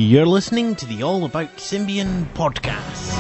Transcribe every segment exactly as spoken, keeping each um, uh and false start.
You're listening to the All About Symbian podcast.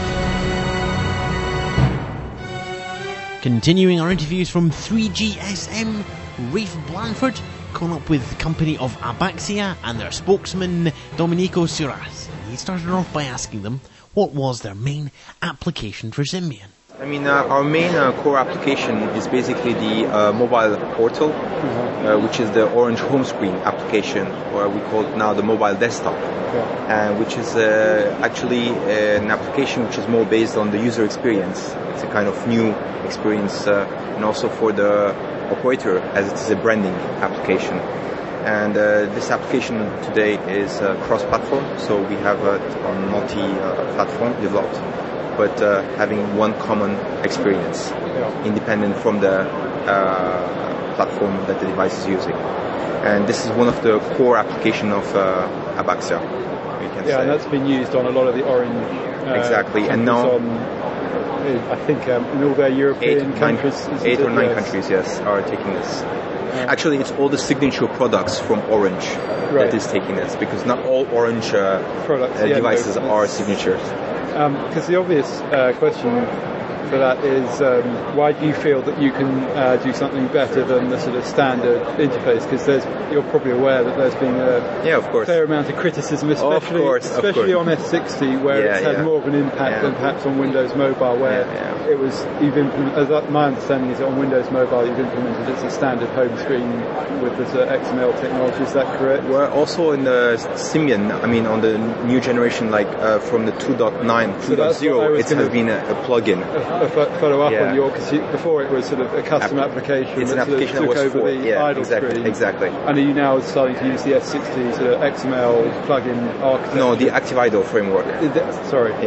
Continuing our interviews from three G S M, Rafe Blanford caught up with the company of Abaxia and their spokesman Domenico Suras. He started off by asking them what was their main application for Symbian. I mean, uh, our main uh, core application is basically the uh, mobile portal, mm-hmm. uh, which is the Orange home screen application, or we call it now the mobile desktop, yeah. uh, which is uh, actually uh, an application which is more based on the user experience. It's a kind of new experience, uh, and also for the operator, as it is a branding application. And uh, this application today is uh, cross-platform, so we have it on multi-platform uh, developed, but uh, having one common experience, yeah. independent from the uh, platform that the device is using. And this is one of the core applications of uh, Abaxia, we can yeah, say. And that's been used on a lot of the Orange uh, exactly. And now, on, I think um, in all their European eight, countries, nine, eight or nine yes. countries, yes, are taking this. Yeah. Actually, it's all the signature products from Orange right. that is taking this, because not all Orange uh, products, uh, yeah, devices no, are signatures. Because um, the obvious uh, question for that is, um, why do you feel that you can uh, do something better than the sort of standard interface? Because you're probably aware that there's been a yeah, of course. fair amount of criticism, especially, of course, especially of on S sixty, where yeah, it's had yeah. more of an impact yeah. than perhaps on Windows Mobile, where yeah, yeah. it was, you've implemented, as my understanding is that on Windows Mobile you've implemented it as a standard home screen with this uh, X M L technology, is that correct? We're also in the Symbian, I mean on the new generation, like uh, from the two point nine, two point oh, it has been a, a plugin. A, a follow up yeah. on your, because before it was sort of a custom App- application it's that an application sort of took that was over for, the yeah, idle exactly, screen. Exactly. And are you now starting to use the S sixty sort of X M L plugin architecture? No, the Active Idle framework. That, sorry.